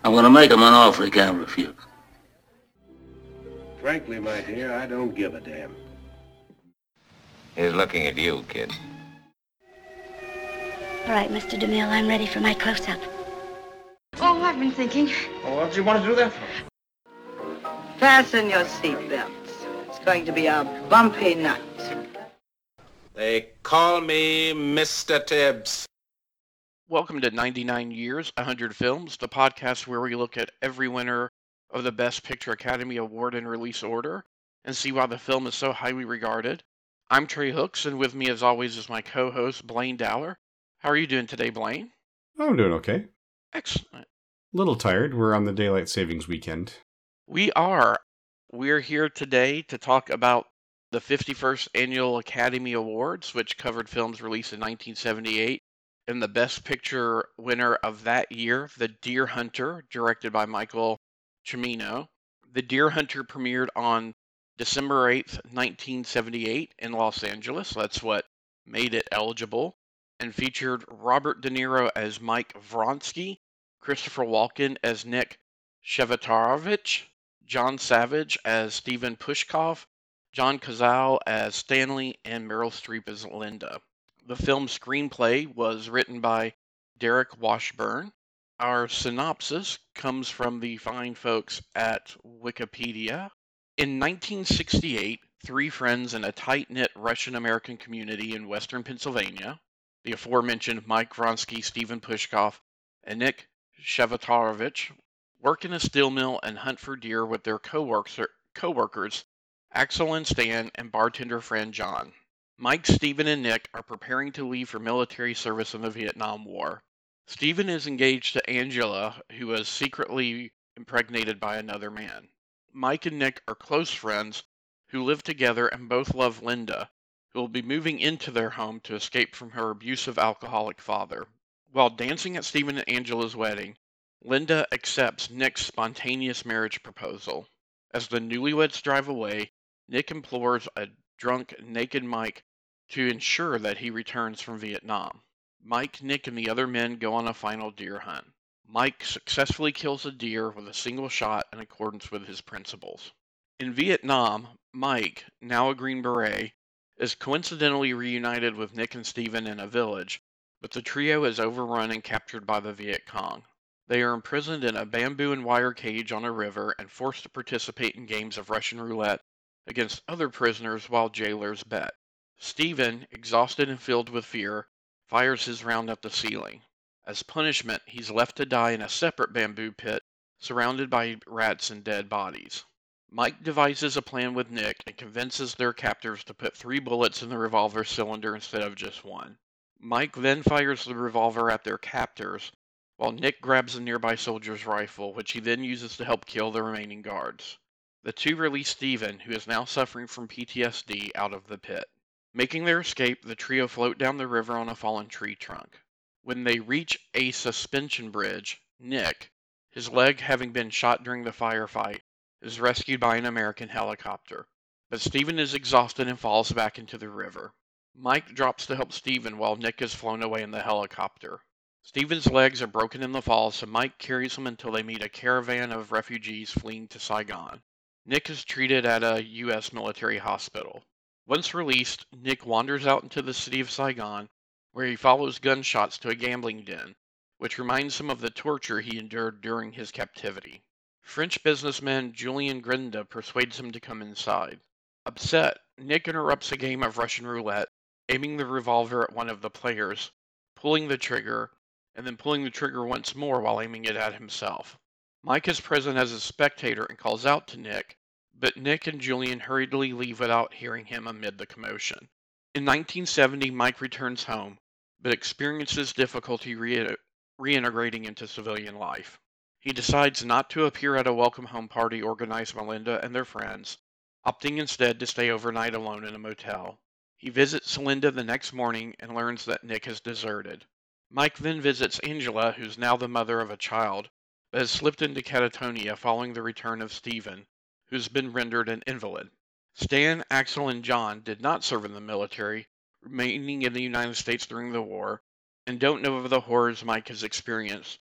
I'm going to make him an offer he can't refuse. Frankly, my dear, I don't give a damn. He's looking at you, kid. All right, Mr. DeMille, I'm ready for my close-up. Oh, I've been thinking. Well, what do you want to do that for? Fasten your seatbelts. It's going to be a bumpy night. They call me Mr. Tibbs. Welcome to 99 Years, 100 Films, the podcast where we look at every winner of the Best Picture Academy Award in release order and see why the film is so highly regarded. I'm Trey Hooks, and with me as always is my co-host, Blaine Dowler. How are you doing today, Blaine? I'm doing okay. Excellent. A little tired. We're on the daylight savings weekend. We are. We're here today to talk about the 51st Annual Academy Awards, which covered films released in 1978. And the Best Picture winner of that year, The Deer Hunter, directed by Michael Cimino. The Deer Hunter premiered on December 8th, 1978 in Los Angeles. That's what made it eligible. And featured Robert De Niro as Mike Vronsky, Christopher Walken as Nick Shevatarovich, John Savage as Stephen Pushkov, John Cazale as Stanley, and Meryl Streep as Linda. The film's screenplay was written by Derek Washburn. Our synopsis comes from the fine folks at Wikipedia. In 1968, three friends in a tight-knit Russian-American community in western Pennsylvania, the aforementioned Mike Vronsky, Stephen Pushkov, and Nick Shevatarovich, work in a steel mill and hunt for deer with their co-workers, Axel and Stan, and bartender friend John. Mike, Stephen, and Nick are preparing to leave for military service in the Vietnam War. Stephen is engaged to Angela, who is secretly impregnated by another man. Mike and Nick are close friends who live together and both love Linda, who will be moving into their home to escape from her abusive alcoholic father. While dancing at Stephen and Angela's wedding, Linda accepts Nick's spontaneous marriage proposal. As the newlyweds drive away, Nick implores a drunk, naked Mike to ensure that he returns from Vietnam. Mike, Nick, and the other men go on a final deer hunt. Mike successfully kills a deer with a single shot in accordance with his principles. In Vietnam, Mike, now a Green Beret, is coincidentally reunited with Nick and Stephen in a village, but the trio is overrun and captured by the Viet Cong. They are imprisoned in a bamboo and wire cage on a river and forced to participate in games of Russian roulette against other prisoners while jailers bet. Stephen, exhausted and filled with fear, fires his round at the ceiling. As punishment, he's left to die in a separate bamboo pit, surrounded by rats and dead bodies. Mike devises a plan with Nick and convinces their captors to put 3 bullets in the revolver cylinder instead of just 1. Mike then fires the revolver at their captors, while Nick grabs a nearby soldier's rifle, which he then uses to help kill the remaining guards. The two release Stephen, who is now suffering from PTSD, out of the pit. Making their escape, the trio float down the river on a fallen tree trunk. When they reach a suspension bridge, Nick, his leg having been shot during the firefight, is rescued by an American helicopter. But Stephen is exhausted and falls back into the river. Mike drops to help Stephen while Nick is flown away in the helicopter. Stephen's legs are broken in the fall, so Mike carries him until they meet a caravan of refugees fleeing to Saigon. Nick is treated at a U.S. military hospital. Once released, Nick wanders out into the city of Saigon, where he follows gunshots to a gambling den, which reminds him of the torture he endured during his captivity. French businessman Julien Grinde persuades him to come inside. Upset, Nick interrupts a game of Russian roulette, aiming the revolver at one of the players, pulling the trigger, and then pulling the trigger once more while aiming it at himself. Mike is present as a spectator and calls out to Nick, but Nick and Julien hurriedly leave without hearing him amid the commotion. In 1970, Mike returns home, but experiences difficulty reintegrating into civilian life. He decides not to appear at a welcome home party organized by Linda and their friends, opting instead to stay overnight alone in a motel. He visits Linda the next morning and learns that Nick has deserted. Mike then visits Angela, who's now the mother of a child, but has slipped into catatonia following the return of Stephen, who's been rendered an invalid. Stan, Axel, and John did not serve in the military, remaining in the United States during the war, and don't know of the horrors Mike has experienced,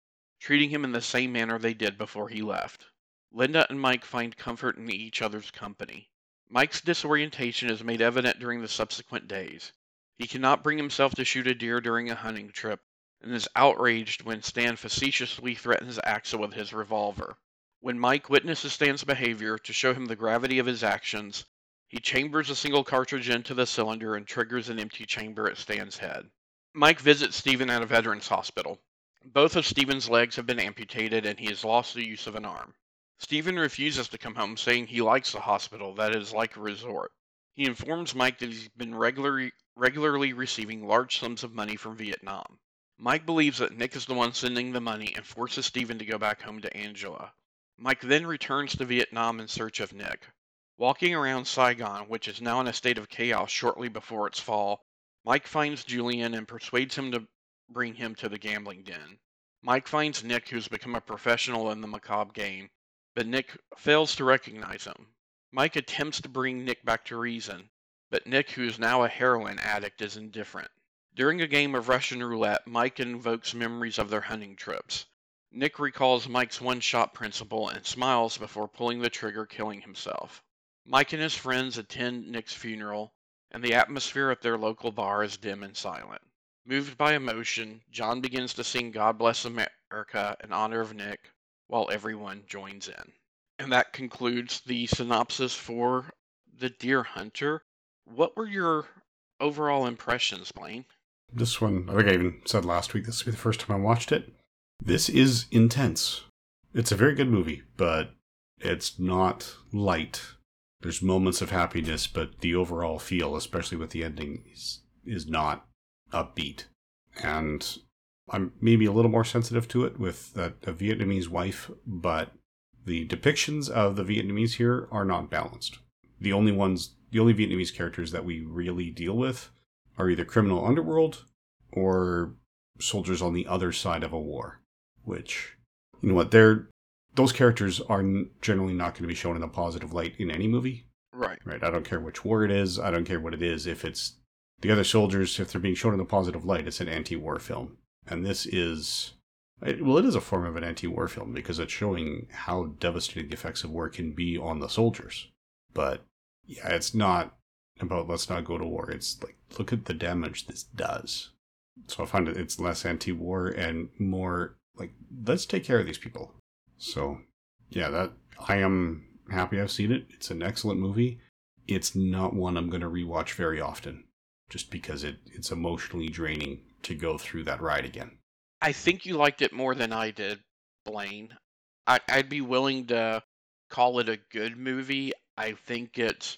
treating him in the same manner they did before he left. Linda and Mike find comfort in each other's company. Mike's disorientation is made evident during the subsequent days. He cannot bring himself to shoot a deer during a hunting trip, and is outraged when Stan facetiously threatens Axel with his revolver. When Mike witnesses Stan's behavior to show him the gravity of his actions, he chambers a single cartridge into the cylinder and triggers an empty chamber at Stan's head. Mike visits Stephen at a veterans hospital. Both of Stephen's legs have been amputated and he has lost the use of an arm. Stephen refuses to come home, saying he likes the hospital, that it is like a resort. He informs Mike that he's been regularly receiving large sums of money from Vietnam. Mike believes that Nick is the one sending the money and forces Stephen to go back home to Angela. Mike then returns to Vietnam in search of Nick. Walking around Saigon, which is now in a state of chaos shortly before its fall, Mike finds Julian and persuades him to bring him to the gambling den. Mike finds Nick, who's become a professional in the macabre game, but Nick fails to recognize him. Mike attempts to bring Nick back to reason, but Nick, who is now a heroin addict, is indifferent. During a game of Russian roulette, Mike invokes memories of their hunting trips. Nick recalls Mike's one-shot principle and smiles before pulling the trigger, killing himself. Mike and his friends attend Nick's funeral, and the atmosphere at their local bar is dim and silent. Moved by emotion, John begins to sing God Bless America in honor of Nick, while everyone joins in. And that concludes the synopsis for The Deer Hunter. What were your overall impressions, Blaine? This one, I think I even said last week, this will be the first time I watched it. This is intense. It's a very good movie, but it's not light. There's moments of happiness, but the overall feel, especially with the ending, is not upbeat. And I'm maybe a little more sensitive to it with a Vietnamese wife, but the depictions of the Vietnamese here are not balanced. The only Vietnamese characters that we really deal with are either criminal underworld or soldiers on the other side of a war, which, you know what, those characters are generally not going to be shown in a positive light in any movie. Right. I don't care which war it is. I don't care what it is. If it's the other soldiers, if they're being shown in a positive light, it's an anti-war film. And this is, it is a form of an anti-war film because it's showing how devastating the effects of war can be on the soldiers. But yeah, it's not about let's not go to war. It's like, look at the damage this does. So I find it's less anti-war and more like, let's take care of these people. So yeah, that I am happy I've seen it. It's an excellent movie. It's not one I'm going to rewatch very often, just because it's emotionally draining to go through that ride again. I think you liked it more than I did, Blaine. I'd be willing to call it a good movie. I think it's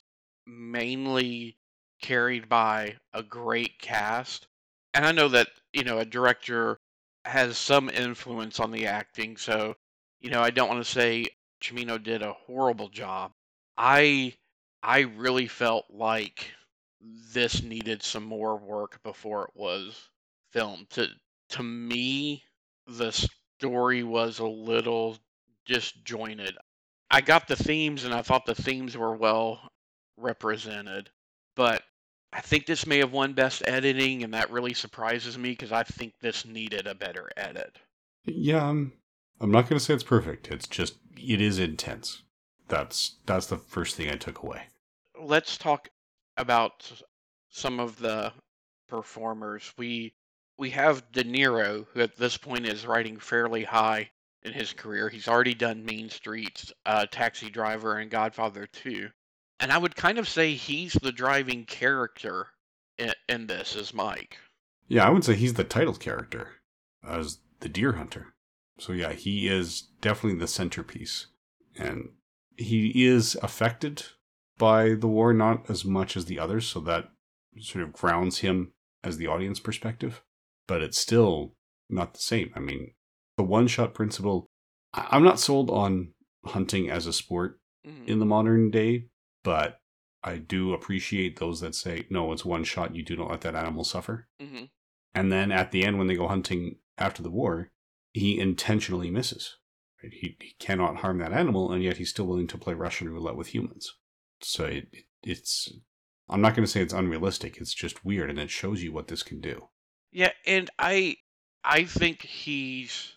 mainly carried by a great cast. And I know that, a director has some influence on the acting, so, I don't want to say Cimino did a horrible job. I really felt like this needed some more work before it was filmed. To me, the story was a little disjointed. I got the themes, and I thought the themes were well represented, but I think this may have won Best Editing, and that really surprises me because I think this needed a better edit. Yeah, I'm not going to say it's perfect. It's just, it is intense. That's the first thing I took away. Let's talk about some of the performers. We have De Niro, who at this point is riding fairly high in his career. He's already done Mean Streets, Taxi Driver, and Godfather 2. And I would kind of say he's the driving character in this as Mike. Yeah, I would say he's the title character as the Deer Hunter. So yeah, he is definitely the centerpiece. And he is affected by the war, not as much as the others, so that sort of grounds him as the audience perspective. But it's still not the same. I mean, the one-shot principle, I'm not sold on hunting as a sport in the modern day, but I do appreciate those that say, no, it's one shot, you do not let that animal suffer. Mm-hmm. And then at the end, when they go hunting after the war, he intentionally misses. Right? He cannot harm that animal, and yet he's still willing to play Russian roulette with humans. So it's, I'm not going to say it's unrealistic, it's just weird, and it shows you what this can do. Yeah, and I think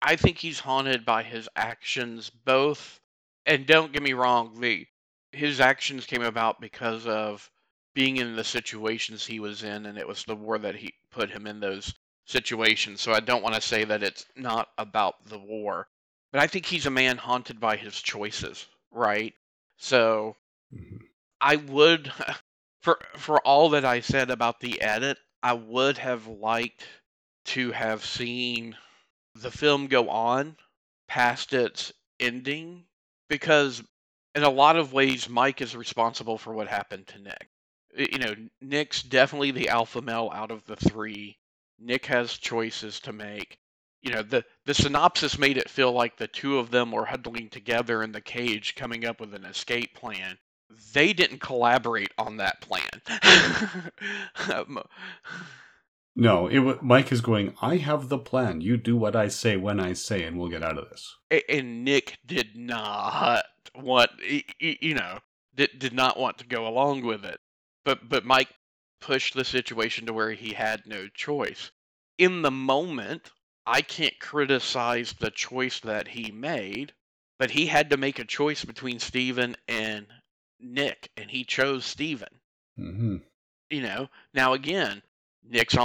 I think he's haunted by his actions both, and don't get me wrong, his actions came about because of being in the situations he was in, and it was the war that he put him in those situations. So I don't want to say that it's not about the war, but I think he's a man haunted by his choices, right? So Mhm. I would, for all that I said about the edit, I would have liked to have seen the film go on past its ending, because in a lot of ways Mike is responsible for what happened to Nick. Nick's definitely the alpha male out of the three. Nick has choices to make. The synopsis made it feel like the two of them were huddling together in the cage coming up with an escape plan. They didn't collaborate on that plan. No, Mike is going, I have the plan. You do what I say when I say, and we'll get out of this. And Nick did not want, did not want to go along with it. But Mike pushed the situation to where he had no choice. In the moment, I can't criticize the choice that he made, but he had to make a choice between Steven and Nick, and he chose Steven. Mm-hmm. Now again, Nick's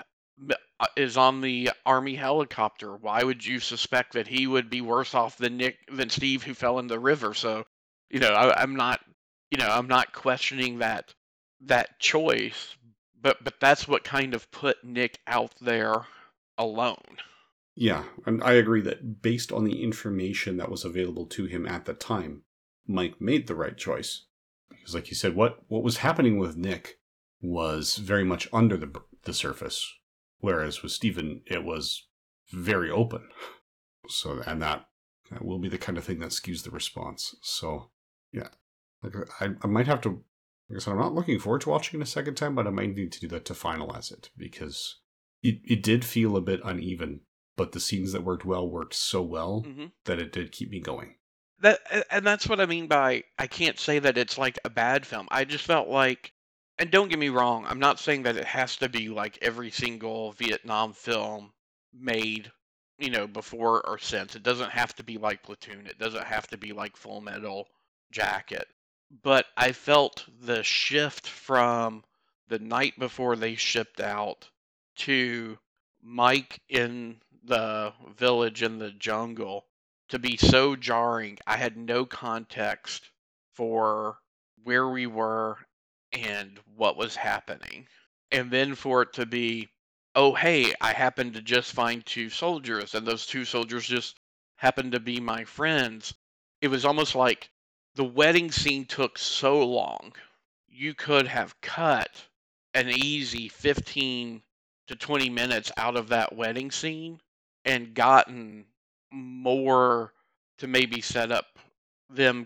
is on the Army helicopter. Why would you suspect that he would be worse off than Steve, who fell in the river? So, I'm not questioning that choice, but that's what kind of put Nick out there alone. Yeah, and I agree that based on the information that was available to him at the time, Mike made the right choice. Because like you said, what was happening with Nick was very much under the surface, whereas with Steven, it was very open. So, and that will be the kind of thing that skews the response. So, yeah, like I might have to, like I said, I'm not looking forward to watching it a second time, but I might need to do that to finalize it, because it did feel a bit uneven, but the scenes that worked so well that it did keep me going. And that's what I mean by, I can't say that it's like a bad film. I just felt like, and don't get me wrong, I'm not saying that it has to be like every single Vietnam film made, before or since. It doesn't have to be like Platoon. It doesn't have to be like Full Metal Jacket. But I felt the shift from the night before they shipped out to Mike in the village in the jungle to be so jarring. I had no context for where we were and what was happening. And then for it to be, oh, hey, I happened to just find two soldiers, and those two soldiers just happened to be my friends. It was almost like the wedding scene took so long. You could have cut an easy 15 to 20 minutes out of that wedding scene and gotten more to maybe set up them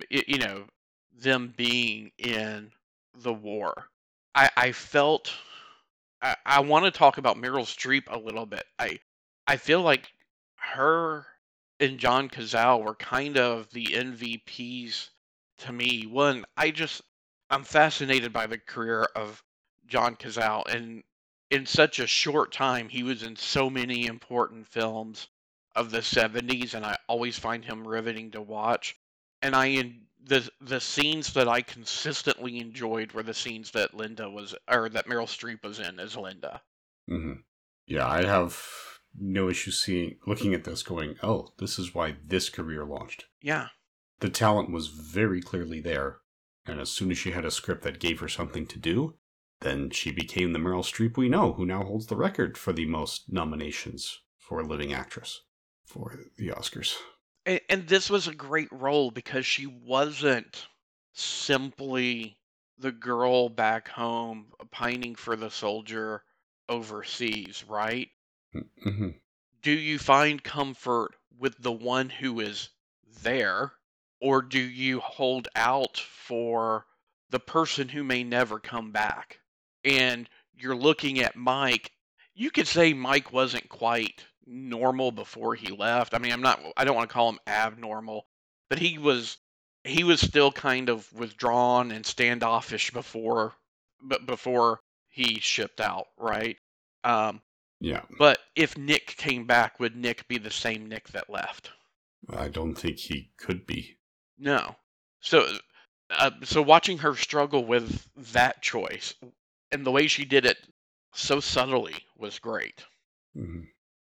them being in the war. I felt I want to talk about Meryl Streep a little bit. I feel like her and John Cazale were kind of the MVPs to me. One, I'm fascinated by the career of John Cazale, and in such a short time, he was in so many important films of the 70s, and I always find him riveting to watch. And the scenes that I consistently enjoyed were the scenes that that Meryl Streep was in as Linda. Mm-hmm. Yeah, I have no issue looking at this going, oh, this is why this career launched. Yeah. The talent was very clearly there, and as soon as she had a script that gave her something to do, then she became the Meryl Streep we know, who now holds the record for the most nominations for a living actress for the Oscars. And this was a great role because she wasn't simply the girl back home pining for the soldier overseas, right? Mm-hmm. Do you find comfort with the one who is there, or do you hold out for the person who may never come back? And you're looking at Mike. You could say Mike wasn't quite normal before he left. I mean, I don't want to call him abnormal, but he was still kind of withdrawn and standoffish before he shipped out, right? Yeah. But if Nick came back, would Nick be the same Nick that left? I don't think he could be. No. So watching her struggle with that choice and the way she did it so subtly was great. Mhm.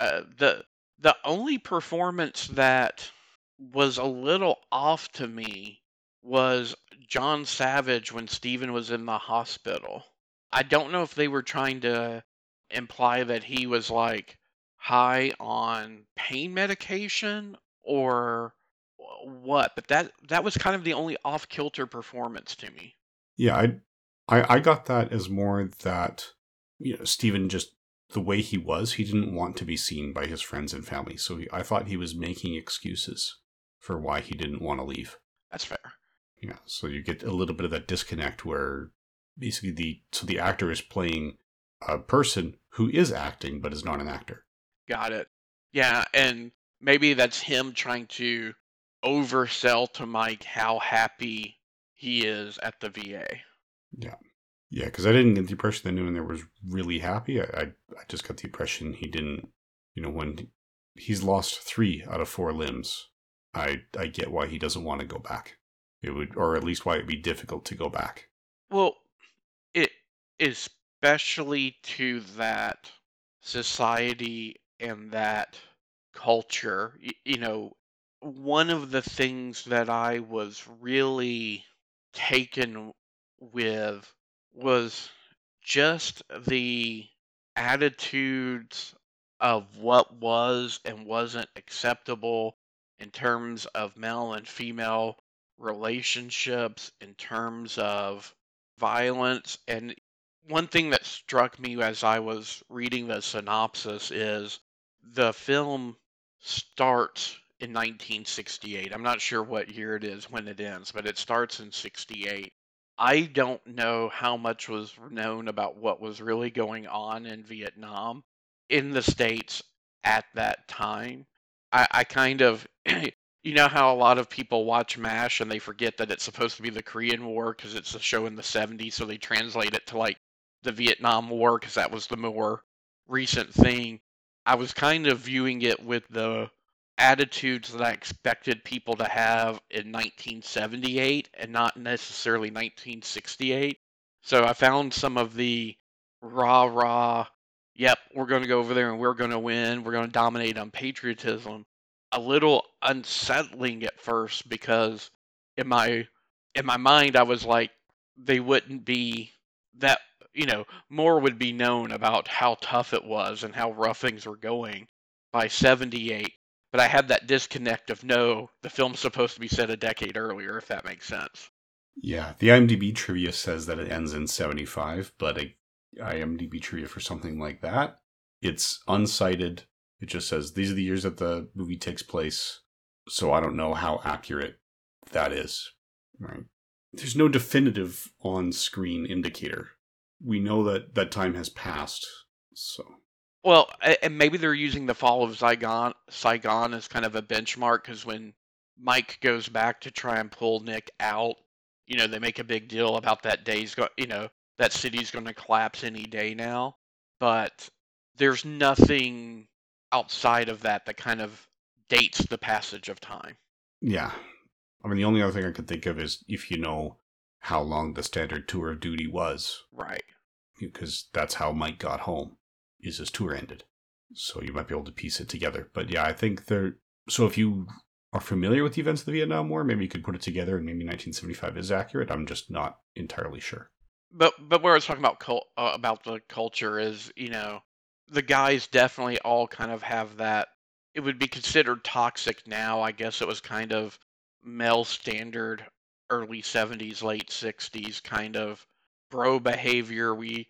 The only performance that was a little off to me was John Savage when Steven was in the hospital. I don't know if they were trying to imply that he was like high on pain medication or what, but that was kind of the only off-kilter performance to me. Yeah, I got that as more that, Steven just, the way he was, he didn't want to be seen by his friends and family. So I thought he was making excuses for why he didn't want to leave. That's fair. Yeah, so you get a little bit of that disconnect where basically the actor is playing a person who is acting but is not an actor. Got it. Yeah, and maybe that's him trying to oversell to Mike how happy he is at the VA. Yeah. Yeah, because I didn't get the impression that anyone there was really happy. I just got the impression he didn't, when he's lost 3 out of 4 limbs, I get why he doesn't want to go back. It would, or at least why it'd be difficult to go back. Well, it especially to that society and that culture, one of the things that I was really taken with was just the attitudes of what was and wasn't acceptable in terms of male and female relationships, in terms of violence. And one thing that struck me as I was reading the synopsis is the film starts in 1968. I'm not sure what year it is when it ends, but it starts in 68. I don't know how much was known about what was really going on in Vietnam in the States at that time. I kind of, you know how a lot of people watch MASH and they forget that it's supposed to be the Korean War because it's a show in the 70s, so they translate it to like the Vietnam War because that was the more recent thing. I was kind of viewing it with the attitudes that I expected people to have in 1978 and not necessarily 1968. So I found some of the rah, yep, we're going to go over there and we're going to win, we're going to dominate on patriotism, a little unsettling at first because in my mind I was like, they wouldn't be that, more would be known about how tough it was and how rough things were going by 78. But I had that disconnect of, no, the film's supposed to be set a decade earlier, if that makes sense. Yeah, the IMDb trivia says that it ends in 75, but IMDb trivia for something like that, it's unsighted. It just says, these are the years that the movie takes place, so I don't know how accurate that is. Right? There's no definitive on-screen indicator. We know that time has passed, so... Well, and maybe they're using the fall of Saigon as kind of a benchmark, because when Mike goes back to try and pull Nick out, they make a big deal about that that city's going to collapse any day now. But there's nothing outside of that kind of dates the passage of time. Yeah. I mean, the only other thing I could think of is if you know how long the standard tour of duty was. Right. Because that's how Mike got home. Is his tour ended. So you might be able to piece it together. But yeah, I think so if you are familiar with the events of the Vietnam War, maybe you could put it together and maybe 1975 is accurate. I'm just not entirely sure. But where I was talking about the culture is, the guys definitely all kind of have that. It would be considered toxic now. I guess it was kind of male standard early 70s, late 60s kind of bro behavior. We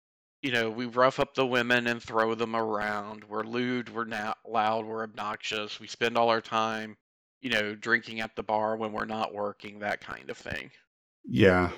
rough up the women and throw them around. We're lewd, we're loud, we're obnoxious. We spend all our time, drinking at the bar when we're not working, that kind of thing. Yeah,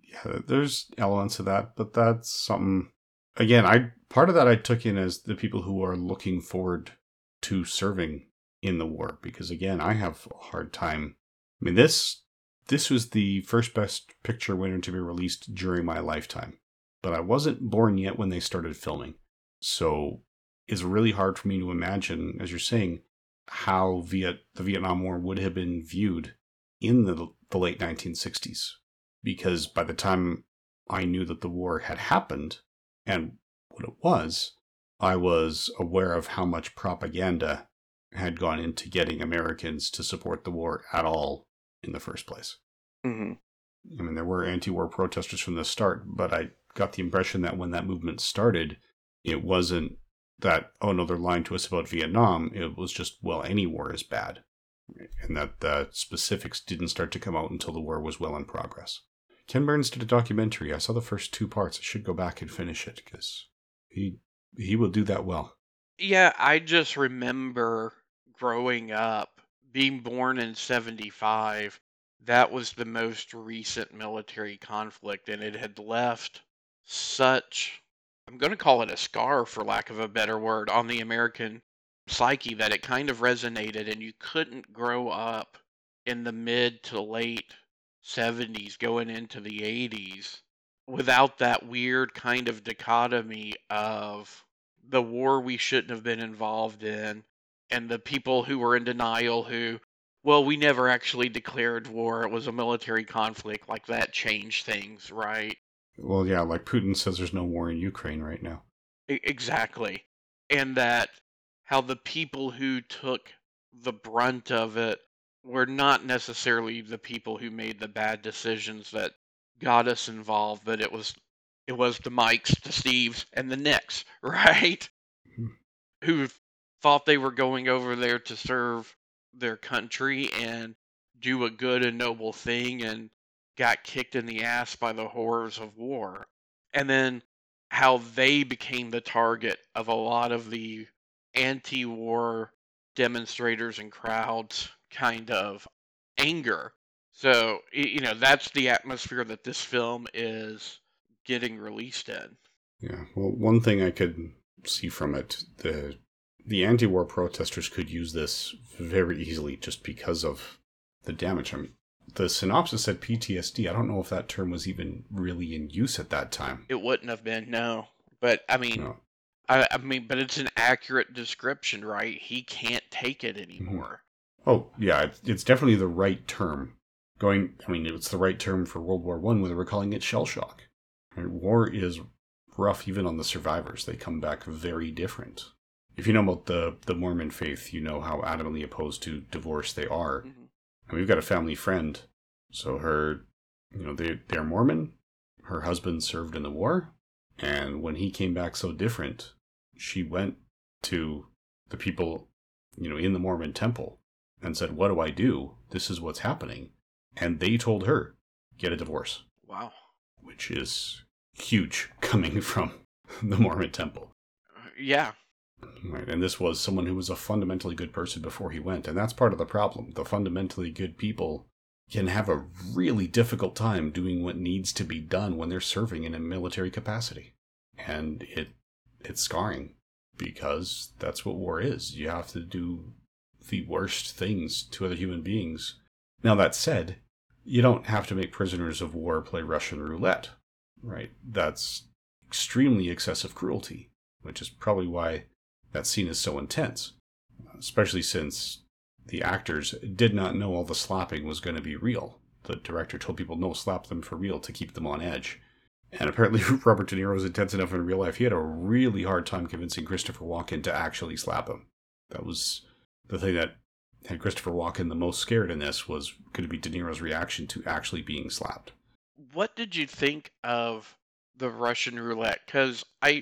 there's elements of that, but that's something, again, part of that I took in as the people who are looking forward to serving in the war, because again, I have a hard time. I mean, this was the first Best Picture winner to be released during my lifetime. But I wasn't born yet when they started filming. So is really hard for me to imagine, as you're saying, how the Vietnam War would have been viewed in the late 1960s. Because by the time I knew that the war had happened and what it was, I was aware of how much propaganda had gone into getting Americans to support the war at all in the first place. Mm-hmm. I mean, there were anti-war protesters from the start, but I got the impression that when that movement started, it wasn't that, oh no, they're lying to us about Vietnam. It was just, well, any war is bad. And that the specifics didn't start to come out until the war was well in progress. Ken Burns did a documentary. I saw the first 2 parts. I should go back and finish it, because he will do that well. Yeah, I just remember growing up, being born in 75. That was the most recent military conflict, and it had left such, I'm going to call it a scar, for lack of a better word, on the American psyche, that it kind of resonated, and you couldn't grow up in the mid to late 70s going into the 80s without that weird kind of dichotomy of the war we shouldn't have been involved in, and the people who were in denial who, well, we never actually declared war, it was a military conflict, like that changed things, right? Well, yeah, like Putin says there's no war in Ukraine right now. Exactly. And that how the people who took the brunt of it were not necessarily the people who made the bad decisions that got us involved, but it was the Mikes, the Steves, and the Nicks, right? Who thought they were going over there to serve their country and do a good and noble thing, and got kicked in the ass by the horrors of war. And then how they became the target of a lot of the anti-war demonstrators and crowds kind of anger. So, that's the atmosphere that this film is getting released in. Yeah, well, one thing I could see from it, the anti-war protesters could use this very easily just because of the damage. I mean, the synopsis said PTSD. I don't know if that term was even really in use at that time. It wouldn't have been, no. But, I mean, No. but it's an accurate description, right? He can't take it anymore. Oh, yeah, it's definitely the right term. It's the right term for World War I when they were calling it shell shock. Right? War is rough even on the survivors. They come back very different. If you know about the Mormon faith, you know how adamantly opposed to divorce they are. Mm-hmm. And we've got a family friend, so they're Mormon. Her husband served in the war, and when he came back so different, she went to the people, in the Mormon temple and said, "What do I do? This is what's happening." And they told her, "Get a divorce." Wow. Which is huge coming from the Mormon temple. Yeah. Right, and this was someone who was a fundamentally good person before he went, and that's part of the problem. The fundamentally good people can have a really difficult time doing what needs to be done when they're serving in a military capacity. And it's scarring, because that's what war is. You have to do the worst things to other human beings. Now, that said, you don't have to make prisoners of war play Russian roulette, right? That's extremely excessive cruelty, which is probably why that scene is so intense, especially since the actors did not know all the slapping was going to be real. The director told people, no, slap them for real to keep them on edge. And apparently Robert De Niro was intense enough in real life. He had a really hard time convincing Christopher Walken to actually slap him. That was the thing that had Christopher Walken the most scared in this, was going to be De Niro's reaction to actually being slapped. What did you think of the Russian roulette? Because I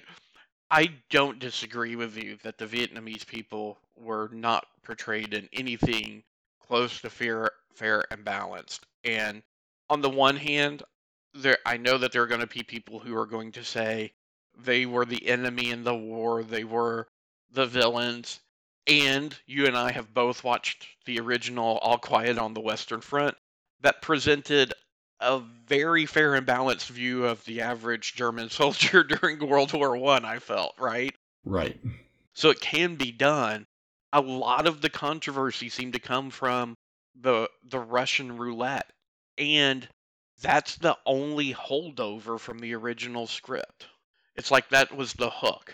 don't disagree with you that the Vietnamese people were not portrayed in anything close to fair and balanced. And on the one hand, I know that there are going to be people who are going to say they were the enemy in the war, they were the villains. And you and I have both watched the original All Quiet on the Western Front that presented a very fair and balanced view of the average German soldier during World War I, I felt, right? Right. So it can be done. A lot of the controversy seemed to come from the Russian roulette. And that's the only holdover from the original script. It's like that was the hook.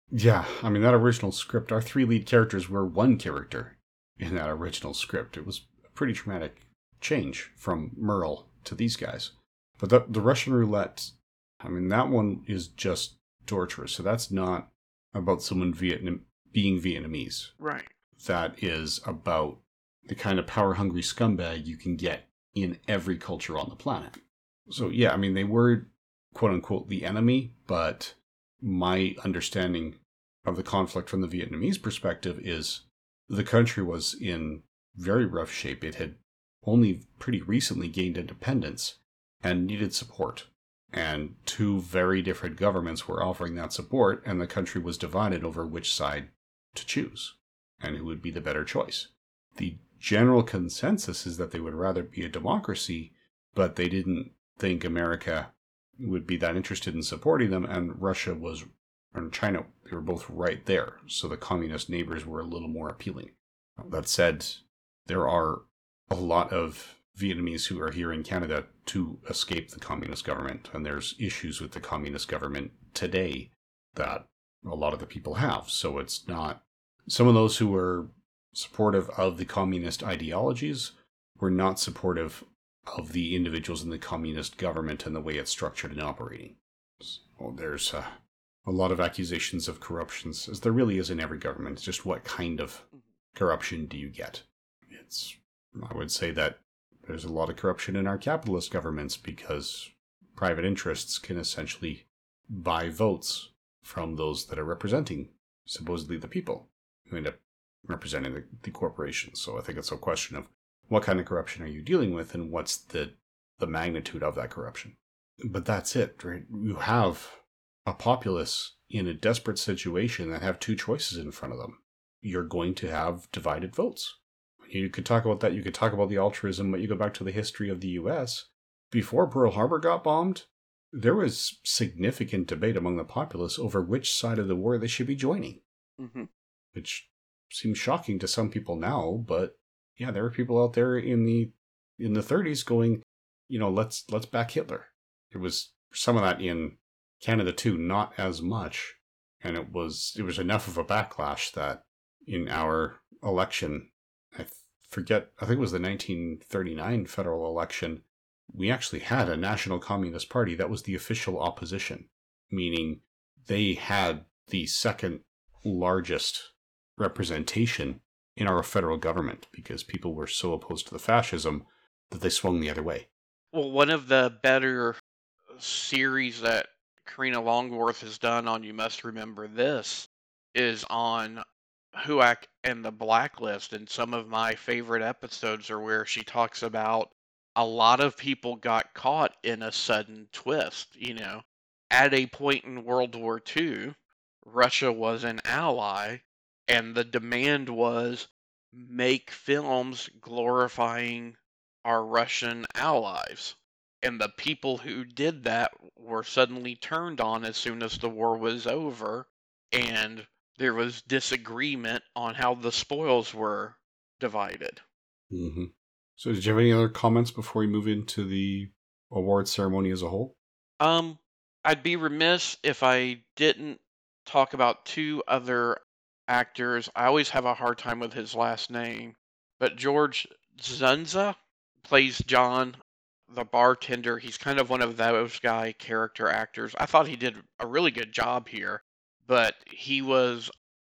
Yeah, I mean, that original script, our 3 lead characters were one character in that original script. It was a pretty traumatic change from Merle to these guys. But the Russian roulette, I mean, that one is just torturous. So that's not about someone being Vietnamese. Right. That is about the kind of power-hungry scumbag you can get in every culture on the planet. So yeah, I mean, they were, quote-unquote, the enemy, but my understanding of the conflict from the Vietnamese perspective is the country was in very rough shape. It had only pretty recently gained independence and needed support. And 2 very different governments were offering that support, and the country was divided over which side to choose and who would be the better choice. The general consensus is that they would rather be a democracy, but they didn't think America would be that interested in supporting them, and Russia was, and China, they were both right there, so the communist neighbors were a little more appealing. That said, there are a lot of Vietnamese who are here in Canada to escape the communist government, and there's issues with the communist government today that a lot of the people have, so it's not... Some of those who were supportive of the communist ideologies were not supportive of the individuals in the communist government and the way it's structured and operating. So there's a lot of accusations of corruptions, as there really is in every government. It's just what kind of corruption do you get? I would say that there's a lot of corruption in our capitalist governments because private interests can essentially buy votes from those that are representing supposedly the people who end up representing the corporations. So I think it's a question of what kind of corruption are you dealing with and what's the magnitude of that corruption. But that's it, right? You have a populace in a desperate situation that have 2 choices in front of them. You're going to have divided votes. You could talk about that. You could talk about the altruism, but you go back to the history of the U.S. Before Pearl Harbor got bombed, there was significant debate among the populace over which side of the war they should be joining. Mm-hmm. Which seems shocking to some people now, but yeah, there were people out there in the 30s going, let's back Hitler. There was some of that in Canada too, not as much, and it was enough of a backlash that in our election, I think it was the 1939 federal election, we actually had a National Communist Party that was the official opposition, meaning they had the second largest representation in our federal government because people were so opposed to the fascism that they swung the other way. Well, one of the better series that Karina Longworth has done on You Must Remember This is on HUAC and the Blacklist, and some of my favorite episodes are where she talks about a lot of people got caught in a sudden twist. At a point in World War II, Russia was an ally, and the demand was make films glorifying our Russian allies. And the people who did that were suddenly turned on as soon as the war was over, and there was disagreement on how the spoils were divided. Mm-hmm. So did you have any other comments before we move into the award ceremony as a whole? I'd be remiss if I didn't talk about 2 other actors. I always have a hard time with his last name, but George Zunza plays John, the bartender. He's kind of one of those character actors. I thought he did a really good job here, but he was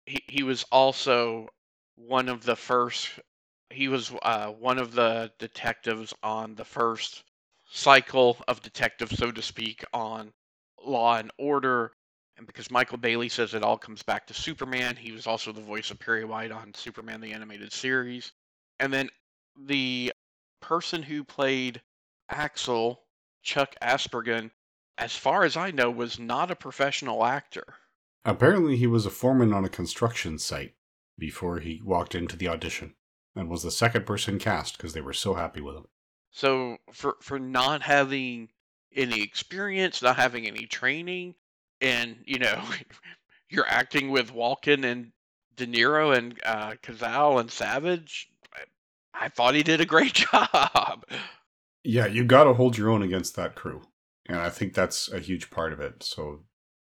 also one of the first. He was one of the detectives on the first cycle of detectives, so to speak, on Law and Order. And because Michael Bailey says it all comes back to Superman, he was also the voice of Perry White on Superman the Animated Series. And then the person who played Axel, Chuck Aspergen, as far as I know, was not a professional actor. Apparently he was a foreman on a construction site before he walked into the audition, and was the second person cast because they were so happy with him. So for not having any experience, not having any training, and you're acting with Walken and De Niro and Cazale and Savage, I thought he did a great job. Yeah, you got to hold your own against that crew, and I think that's a huge part of it. So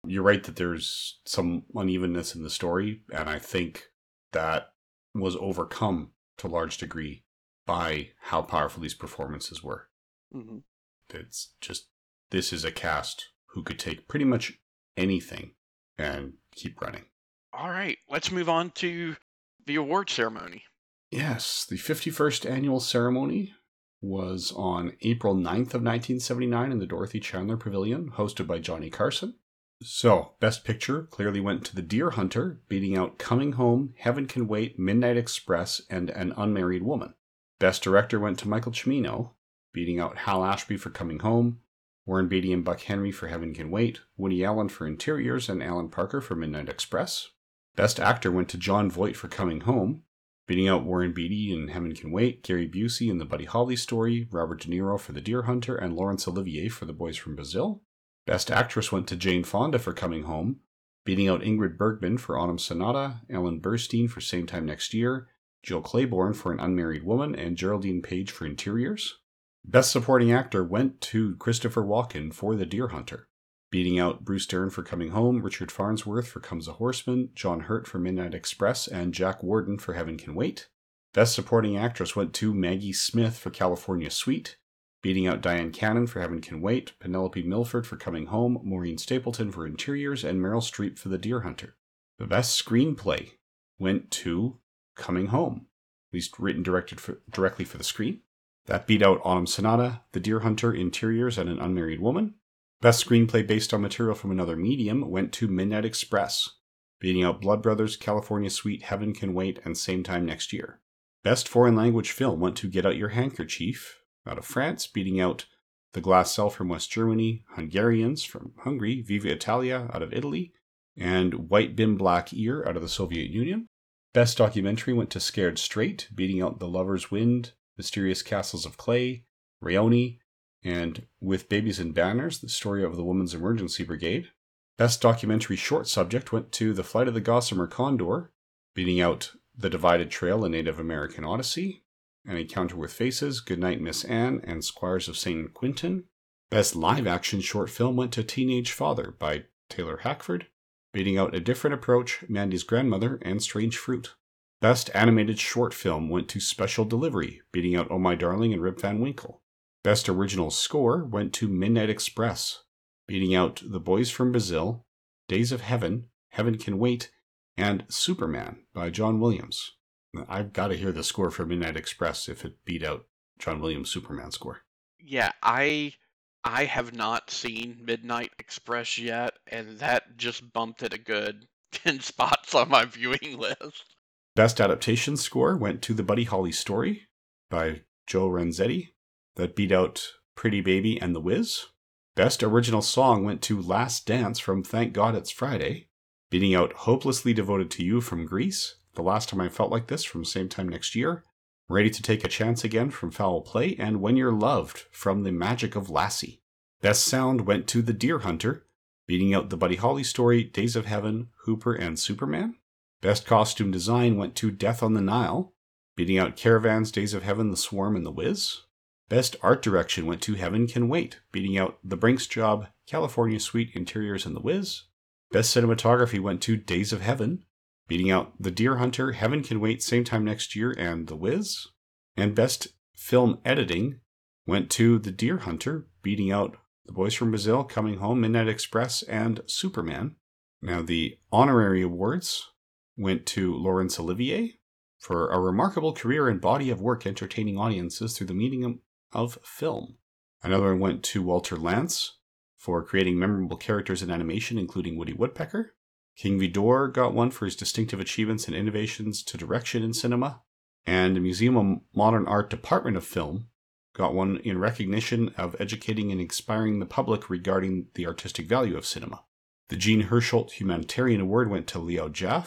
You're right that there's some unevenness in the story, and I think that was overcome to a large degree by how powerful these performances were. Mm-hmm. It's just, this is a cast who could take pretty much anything and keep running. All right, let's move on to the award ceremony. Yes, the 51st annual ceremony was on April 9th of 1979 in the Dorothy Chandler Pavilion, hosted by Johnny Carson. So, Best Picture clearly went to The Deer Hunter, beating out Coming Home, Heaven Can Wait, Midnight Express, and An Unmarried Woman. Best Director went to Michael Cimino, beating out Hal Ashby for Coming Home, Warren Beatty and Buck Henry for Heaven Can Wait, Woody Allen for Interiors, and Alan Parker for Midnight Express. Best Actor went to Jon Voight for Coming Home, beating out Warren Beatty in Heaven Can Wait, Gary Busey in The Buddy Holly Story, Robert De Niro for The Deer Hunter, and Laurence Olivier for The Boys from Brazil. Best Actress went to Jane Fonda for Coming Home, beating out Ingrid Bergman for Autumn Sonata, Ellen Burstyn for Same Time Next Year, Jill Clayborne for An Unmarried Woman, and Geraldine Page for Interiors. Best Supporting Actor went to Christopher Walken for The Deer Hunter, beating out Bruce Dern for Coming Home, Richard Farnsworth for Comes a Horseman, John Hurt for Midnight Express, and Jack Warden for Heaven Can Wait. Best Supporting Actress went to Maggie Smith for California Suite, beating out Diane Cannon for Heaven Can Wait, Penelope Milford for Coming Home, Maureen Stapleton for Interiors, and Meryl Streep for The Deer Hunter. The Best Screenplay went to Coming Home, at least written directly for the screen. That beat out Autumn Sonata, The Deer Hunter, Interiors, and An Unmarried Woman. Best Screenplay based on material from another medium went to Midnight Express, beating out Blood Brothers, California Suite, Heaven Can Wait, and Same Time Next Year. Best Foreign Language Film went to Get Out Your Handkerchief, out of France, beating out The Glass Cell from West Germany, Hungarians from Hungary, Viva Italia out of Italy, and White Bin Black Ear out of the Soviet Union. Best Documentary went to Scared Straight, beating out The Lover's Wind, Mysterious Castles of Clay, Rayoni, and With Babies and Banners, the story of the Women's Emergency Brigade. Best Documentary Short Subject went to The Flight of the Gossamer Condor, beating out The Divided Trail, A Native American Odyssey, An Encounter with Faces, Goodnight Miss Anne, and Squires of St. Quentin. Best Live Action Short Film went to Teenage Father by Taylor Hackford, beating out A Different Approach, Mandy's Grandmother, and Strange Fruit. Best Animated Short Film went to Special Delivery, beating out Oh My Darling and Rip Van Winkle. Best Original Score went to Midnight Express, beating out The Boys from Brazil, Days of Heaven, Heaven Can Wait, and Superman by John Williams. I've got to hear the score for Midnight Express if it beat out John Williams' Superman score. Yeah, I have not seen Midnight Express yet, and that just bumped it a good 10 spots on my viewing list. Best Adaptation Score went to The Buddy Holly Story by Joe Renzetti. That beat out Pretty Baby and The Wiz. Best Original Song went to Last Dance from Thank God It's Friday, beating out Hopelessly Devoted to You from Grease, The Last Time I Felt Like This from Same Time Next Year, Ready to Take a Chance Again from Foul Play, and When You're Loved from The Magic of Lassie. Best Sound went to The Deer Hunter, beating out The Buddy Holly Story, Days of Heaven, Hooper, and Superman. Best Costume Design went to Death on the Nile, beating out Caravans, Days of Heaven, The Swarm, and The Wiz. Best Art Direction went to Heaven Can Wait, beating out The Brinks Job, California Suite, Interiors, and The Wiz. Best Cinematography went to Days of Heaven, beating out The Deer Hunter, Heaven Can Wait, Same Time Next Year, and The Wiz. And Best Film Editing went to The Deer Hunter, beating out The Boys from Brazil, Coming Home, Midnight Express, and Superman. Now the honorary awards went to Laurence Olivier for a remarkable career and body of work entertaining audiences through the medium of film. Another one went to Walter Lantz for creating memorable characters in animation, including Woody Woodpecker. King Vidor got one for his distinctive achievements and innovations to direction in cinema. And the Museum of Modern Art Department of Film got one in recognition of educating and inspiring the public regarding the artistic value of cinema. The Jean Hersholt Humanitarian Award went to Leo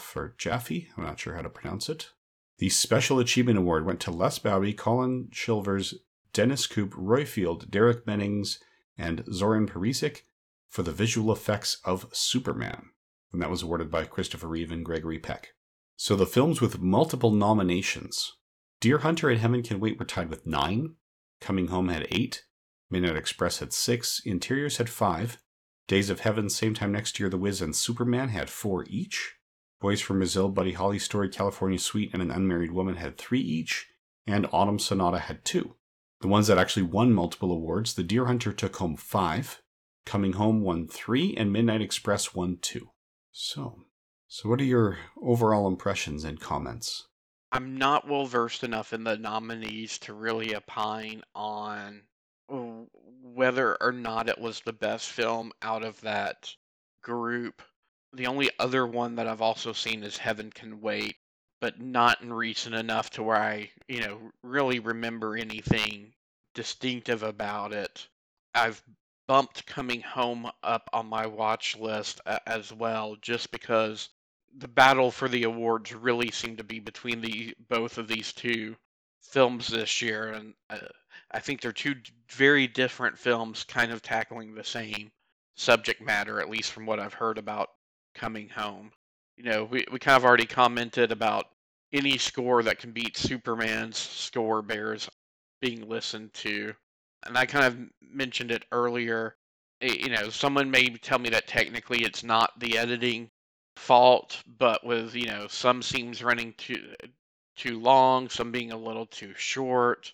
Jaffe, I'm not sure how to pronounce it. The Special Achievement Award went to Les Bowie, Colin Chilvers, Dennis Coop, Roy Field, Derek Mennings, and Zoran Perisic for the visual effects of Superman. And that was awarded by Christopher Reeve and Gregory Peck. So the films with multiple nominations. Deer Hunter and Heaven Can Wait were tied with 9. Coming Home had 8. Midnight Express had 6. Interiors had 5. Days of Heaven, same time next year, The Wiz and Superman had 4 each. Boys from Brazil, Buddy Holly Story, California Suite, and An Unmarried Woman had 3 each. And Autumn Sonata had 2. The ones that actually won multiple awards, The Deer Hunter took home 5, Coming Home won 3, and Midnight Express won 2. So what are your overall impressions and comments? I'm not well versed enough in the nominees to really opine on whether or not it was the best film out of that group. The only other one that I've also seen is Heaven Can Wait, but not in recent enough to where I, really remember anything distinctive about it. I've bumped Coming Home up on my watch list as well, just because the battle for the awards really seemed to be between both of these two films this year, and I think they're two very different films kind of tackling the same subject matter, at least from what I've heard about Coming Home. We kind of already commented about any score that can beat Superman's score bears being listened to. And I kind of mentioned it earlier. Someone may tell me that technically it's not the editing fault, but with, some scenes running too long, some being a little too short.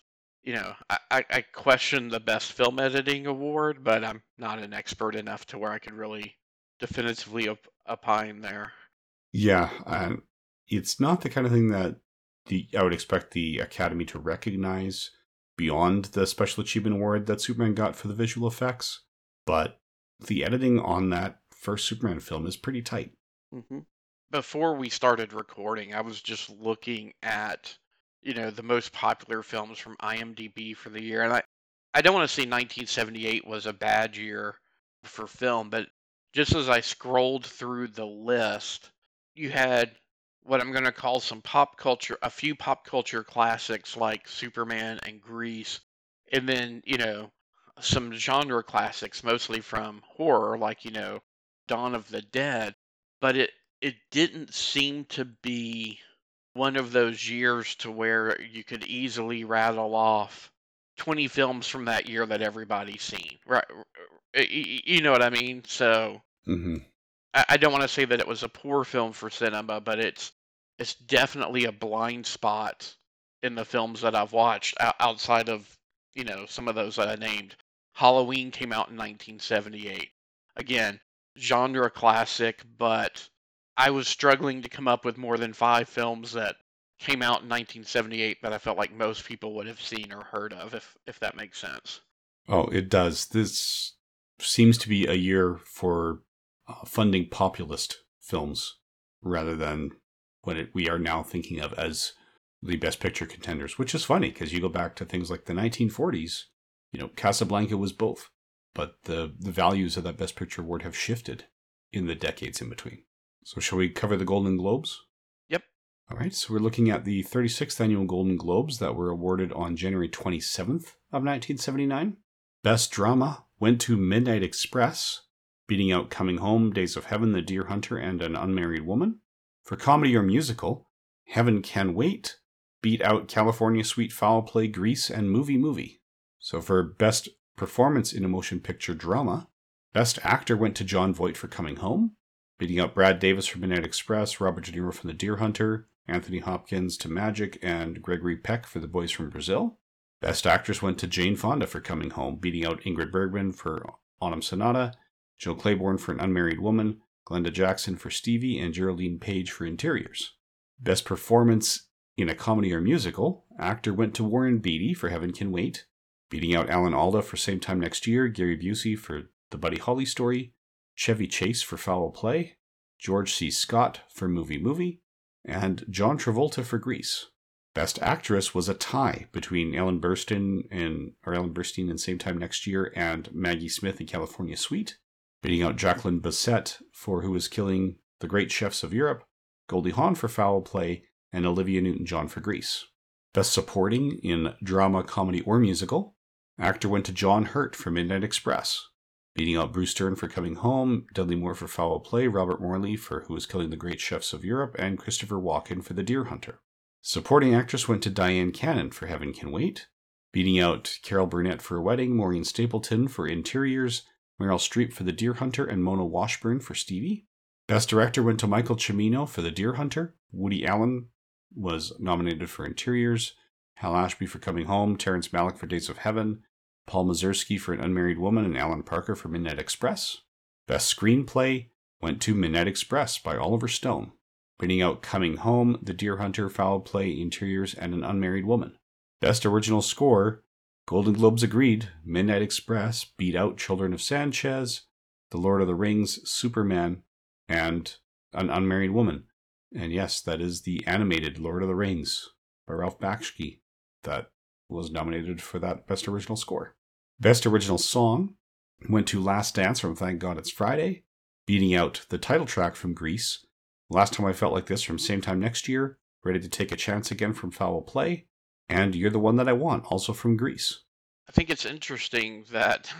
I question the Best Film Editing Award, but I'm not an expert enough to where I could really definitively opine there. Yeah, it's not the kind of thing that I would expect the Academy to recognize beyond the Special Achievement Award that Superman got for the visual effects, but the editing on that first Superman film is pretty tight. Mm-hmm. Before we started recording, I was just looking at, the most popular films from IMDb for the year, and I don't want to say 1978 was a bad year for film, but just as I scrolled through the list, you had what I'm going to call a few pop culture classics like Superman and Grease, and then, some genre classics, mostly from horror, like, Dawn of the Dead. But it didn't seem to be one of those years to where you could easily rattle off 20 films from that year that everybody's seen. Right? You know what I mean? So I don't want to say that it was a poor film for cinema, but it's definitely a blind spot in the films that I've watched outside of, some of those that I named. Halloween came out in 1978. Again, genre classic, but I was struggling to come up with more than 5 films that came out in 1978 that I felt like most people would have seen or heard of, if that makes sense. Oh, it does. This seems to be a year for funding populist films rather than what we are now thinking of as the Best Picture contenders, which is funny because you go back to things like the 1940s, Casablanca was both, but the values of that Best Picture award have shifted in the decades in between. So shall we cover the Golden Globes? Yep. All right, so we're looking at the 36th Annual Golden Globes that were awarded on January 27th of 1979. Best Drama went to Midnight Express, beating out Coming Home, Days of Heaven, The Deer Hunter, and An Unmarried Woman. For Comedy or Musical, Heaven Can Wait beat out California Suite, Foul Play, Grease, and Movie. So for Best Performance in a Motion Picture Drama, Best Actor went to Jon Voight for Coming Home, beating out Brad Davis for Midnight Express, Robert De Niro for The Deer Hunter, Anthony Hopkins to Magic, and Gregory Peck for The Boys from Brazil. Best Actress went to Jane Fonda for Coming Home, beating out Ingrid Bergman for Autumn Sonata, Jill Clayborne for An Unmarried Woman, Glenda Jackson for Stevie, and Geraldine Page for Interiors. Best Performance in a Comedy or Musical, Actor went to Warren Beatty for Heaven Can Wait, beating out Alan Alda for Same Time Next Year, Gary Busey for The Buddy Holly Story, Chevy Chase for Foul Play, George C. Scott for Movie, and John Travolta for Grease. Best Actress was a tie between Ellen Burstyn in Same Time Next Year and Maggie Smith in California Suite, beating out Jacqueline Bisset for Who Was Killing the Great Chefs of Europe, Goldie Hawn for Foul Play, and Olivia Newton-John for Grease. Best Supporting in Drama, Comedy, or Musical, Actor went to John Hurt for Midnight Express, beating out Bruce Dern for Coming Home, Dudley Moore for Foul Play, Robert Morley for Who Was Killing the Great Chefs of Europe, and Christopher Walken for The Deer Hunter. Supporting Actress went to Diane Cannon for Heaven Can Wait, beating out Carol Burnett for A Wedding, Maureen Stapleton for Interiors, Meryl Streep for The Deer Hunter and Mona Washburn for Stevie. Best Director went to Michael Cimino for The Deer Hunter. Woody Allen was nominated for Interiors. Hal Ashby for Coming Home. Terrence Malick for Days of Heaven. Paul Mazursky for An Unmarried Woman and Alan Parker for Midnight Express. Best Screenplay went to Midnight Express by Oliver Stone, beating out Coming Home, The Deer Hunter, Foul Play, Interiors, and An Unmarried Woman. Best Original Score, Golden Globes agreed, Midnight Express beat out Children of Sanchez, The Lord of the Rings, Superman, and An Unmarried Woman. And yes, that is the animated Lord of the Rings by Ralph Bakshi that was nominated for that Best Original Score. Best Original Song went to Last Dance from Thank God It's Friday, beating out the title track from Grease, Last Time I Felt Like This from Same Time Next Year, Ready to Take a Chance Again from Foul Play, and You're the One That I Want, also from Grease. I think it's interesting that,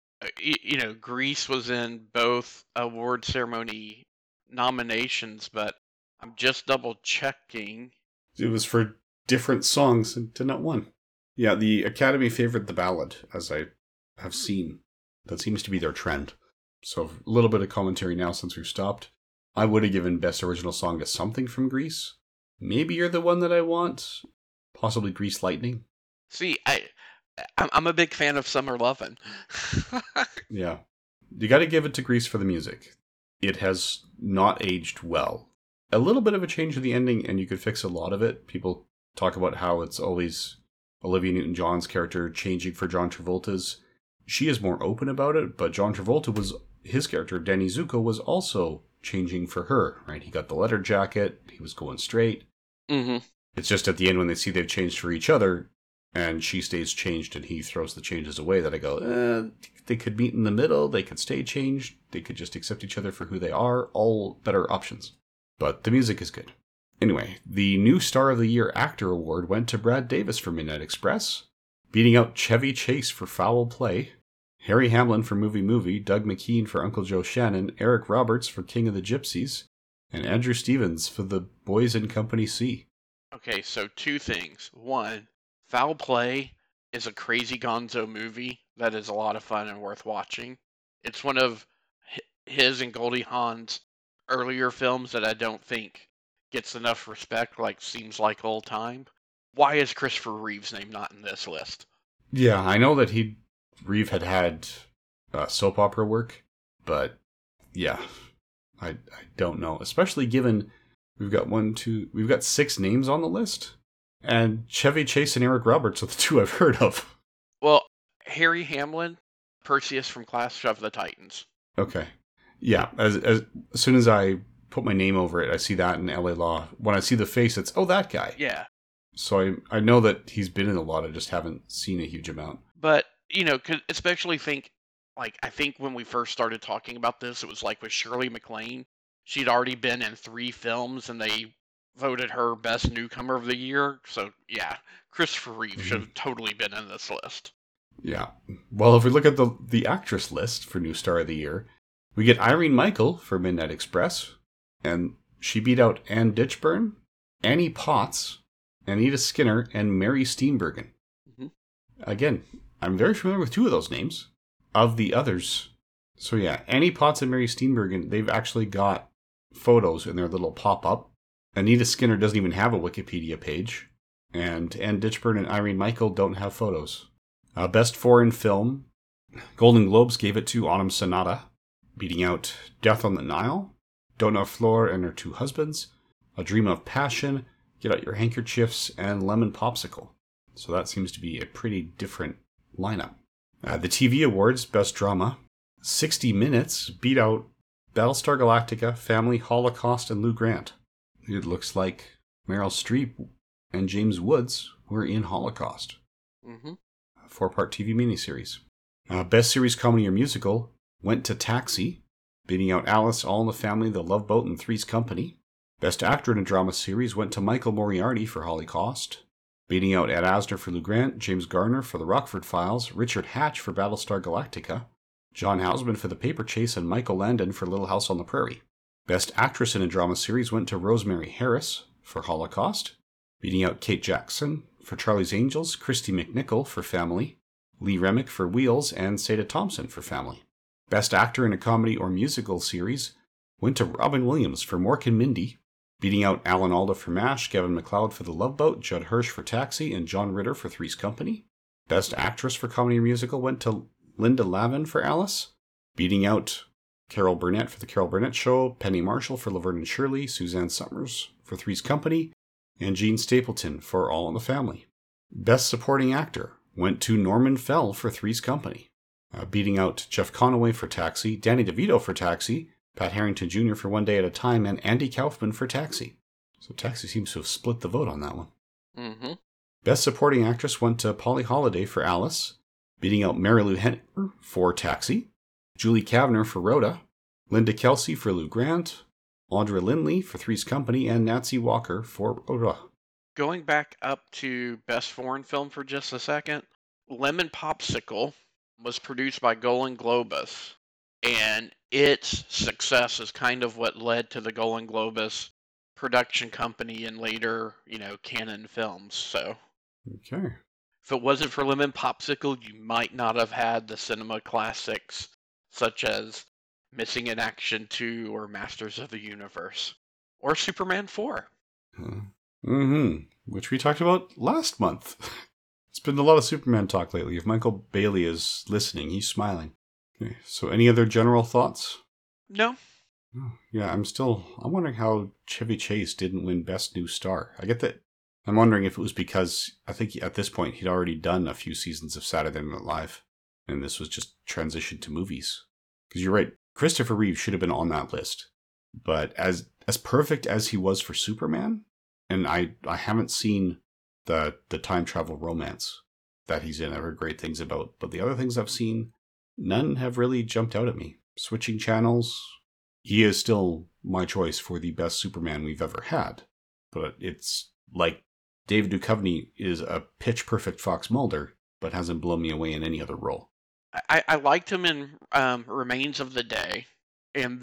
Grease was in both award ceremony nominations, but I'm just double checking. It was for different songs and did not win. Yeah, the Academy favored The Ballad, as I have seen. That seems to be their trend. So a little bit of commentary now since we've stopped. I would have given Best Original Song to something from Grease. Maybe You're the One That I Want. Possibly Grease Lightning. See, I'm a big fan of Summer Lovin'. Yeah. You got to give it to Grease for the music. It has not aged well. A little bit of a change in the ending, and you could fix a lot of it. People talk about how it's always Olivia Newton-John's character changing for John Travolta's. She is more open about it, but John Travolta his character, Danny Zuko, was also changing for her, right? He got the leather jacket, he was going straight. Mm-hmm. It's just at the end when they see they've changed for each other, and she stays changed and he throws the changes away, that I go, they could meet in the middle, they could stay changed, they could just accept each other for who they are, all better options. But the music is good. Anyway, the new Star of the Year Actor Award went to Brad Davis for Midnight Express, beating out Chevy Chase for Foul Play, Harry Hamlin for Movie, Doug McKean for Uncle Joe Shannon, Eric Roberts for King of the Gypsies, and Andrew Stevens for The Boys in Company C. Okay, so two things. One, Foul Play is a crazy gonzo movie that is a lot of fun and worth watching. It's one of his and Goldie Hawn's earlier films that I don't think gets enough respect, like Seems Like Old Time. Why is Christopher Reeve's name not in this list? Yeah, I know that Reeve had soap opera work, but yeah, I don't know. Especially given we've got 6 names on the list, and Chevy Chase and Eric Roberts are the 2 I've heard of. Well, Harry Hamlin, Perseus from Clash of the Titans. Okay, yeah. As soon as I put my name over it, I see that in LA Law. When I see the face, it's that guy. Yeah. So I know that he's been in a lot. I just haven't seen a huge amount. But especially I think when we first started talking about this, it was like with Shirley MacLaine. She'd already been in 3 films, and they voted her Best Newcomer of the Year. So, yeah, Christopher Reeve should have totally been in this list. Yeah. Well, if we look at the actress list for New Star of the Year, we get Irene Michael for Midnight Express, and she beat out Ann Ditchburn, Annie Potts, Anita Skinner, and Mary Steenburgen. Mm-hmm. Again, I'm very familiar with 2 of those names. Of the others, so yeah, Annie Potts and Mary Steenburgen, they've actually got photos in their little pop-up. Anita Skinner doesn't even have a Wikipedia page, and Ann Ditchburn and Irene Michael don't have photos. Best Foreign Film, Golden Globes gave it to Autumn Sonata, beating out Death on the Nile, Donna Floor and Her 2 Husbands, A Dream of Passion, Get Out Your Handkerchiefs, and Lemon Popsicle. So that seems to be a pretty different lineup. The TV Awards, Best Drama, 60 Minutes beat out Battlestar Galactica, Family, Holocaust, and Lou Grant. It looks like Meryl Streep and James Woods were in Holocaust. Mm-hmm. A 4-part TV miniseries. Best Series Comedy or Musical went to Taxi, beating out Alice, All in the Family, The Love Boat, and Three's Company. Best Actor in a Drama Series went to Michael Moriarty for Holocaust, beating out Ed Asner for Lou Grant, James Garner for The Rockford Files, Richard Hatch for Battlestar Galactica, John Houseman for The Paper Chase, and Michael Landon for Little House on the Prairie. Best Actress in a Drama Series went to Rosemary Harris for Holocaust, beating out Kate Jackson for Charlie's Angels, Christy McNichol for Family, Lee Remick for Wheels, and Seda Thompson for Family. Best Actor in a Comedy or Musical Series went to Robin Williams for Mork and Mindy, beating out Alan Alda for MASH, Kevin MacLeod for The Love Boat, Judd Hirsch for Taxi, and John Ritter for Three's Company. Best Actress for Comedy or Musical went to Linda Lavin for Alice, beating out Carol Burnett for The Carol Burnett Show, Penny Marshall for Laverne and Shirley, Suzanne Summers for Three's Company, and Gene Stapleton for All in the Family. Best Supporting Actor went to Norman Fell for Three's Company, beating out Jeff Conaway for Taxi, Danny DeVito for Taxi, Pat Harrington Jr. for One Day at a Time, and Andy Kaufman for Taxi. So Taxi seems to have split the vote on that one. Mm-hmm. Best Supporting Actress went to Polly Holliday for Alice, beating out Marilu Henner for Taxi, Julie Kavner for Rhoda, Linda Kelsey for Lou Grant, Audra Lindley for Three's Company, and Nancy Walker for Rhoda. Going back up to Best Foreign Film for just a second, Lemon Popsicle was produced by Golan Globus, and its success is kind of what led to the Golan Globus production company and later, Canon Films. So, okay. If it wasn't for Lemon Popsicle, you might not have had the cinema classics such as Missing in Action 2 or Masters of the Universe or Superman 4. Which we talked about last month. It's been a lot of Superman talk lately. If Michael Bailey is listening, he's smiling. Okay, so any other general thoughts? No. Yeah, I'm wondering how Chevy Chase didn't win Best New Star. I get that. I'm wondering if it was because I think at this point he'd already done a few seasons of Saturday Night Live, and this was just transition to movies. Because you're right, Christopher Reeve should have been on that list. But as perfect as he was for Superman, and I haven't seen the time travel romance that he's in. I've heard great things about, but the other things I've seen, none have really jumped out at me. Switching channels, he is still my choice for the best Superman we've ever had. But it's like David Duchovny is a pitch-perfect Fox Mulder, but hasn't blown me away in any other role. I liked him in Remains of the Day, and